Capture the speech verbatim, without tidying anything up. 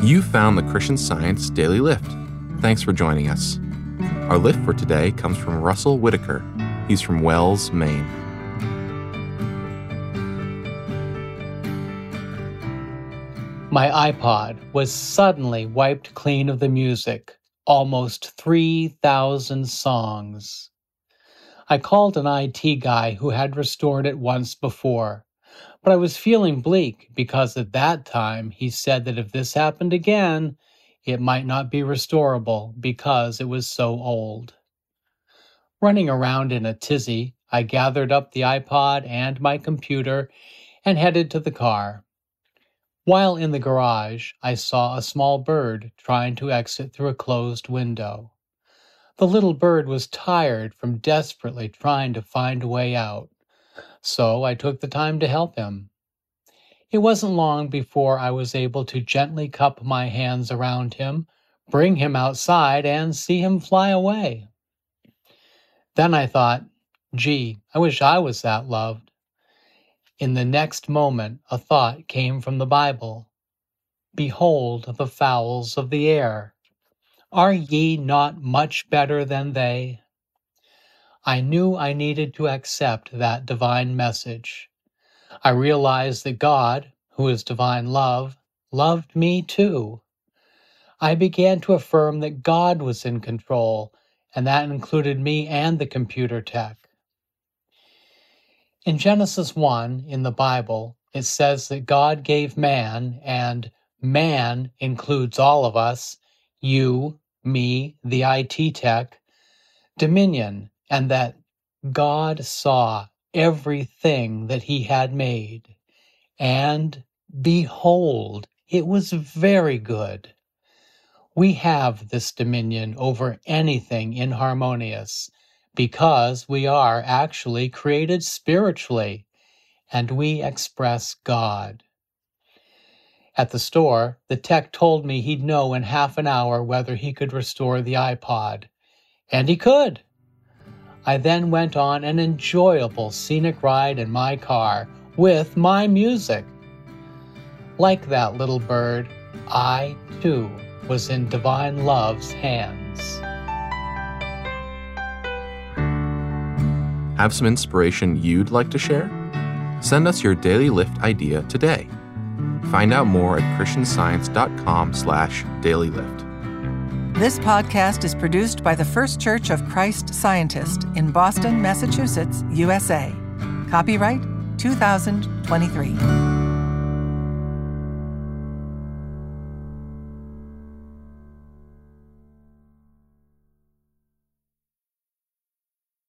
You found the Christian Science Daily Lift. Thanks for joining us. Our lift for today comes from Russell Whitaker. He's from Wells, Maine. My iPod was suddenly wiped clean of the music, almost three thousand songs. I called an I T guy who had restored it once before, but I was feeling bleak because at that time he said that if this happened again, it might not be restorable because it was so old. Running around in a tizzy, I gathered up the iPod and my computer and headed to the car. While in the garage, I saw a small bird trying to exit through a closed window. The little bird was tired from desperately trying to find a way out, so I took the time to help him. It wasn't long before I was able to gently cup my hands around him, bring him outside, and see him fly away. Then I thought, gee, I wish I was that loved. In the next moment, a thought came from the Bible. Behold the fowls of the air. Are ye not much better than they? I knew I needed to accept that divine message. I realized that God, who is divine love, loved me too. I began to affirm that God was in control, and that included me and the computer tech. In Genesis one, in the Bible, it says that God gave man, and man includes all of us, you, me, the I T tech, dominion, and that God saw everything that he had made. And behold, it was very good. We have this dominion over anything inharmonious because we are actually created spiritually, and we express God. At the store, the tech told me he'd know in half an hour whether he could restore the iPod. And he could. I then went on an enjoyable scenic ride in my car with my music. Like that little bird, I, too, was in divine love's hands. Have some inspiration you'd like to share? Send us your Daily Lift idea today. Find out more at christianscience.com slash dailylift. This podcast is produced by the First Church of Christ Scientist in Boston, Massachusetts, U S A. Copyright two thousand twenty-three.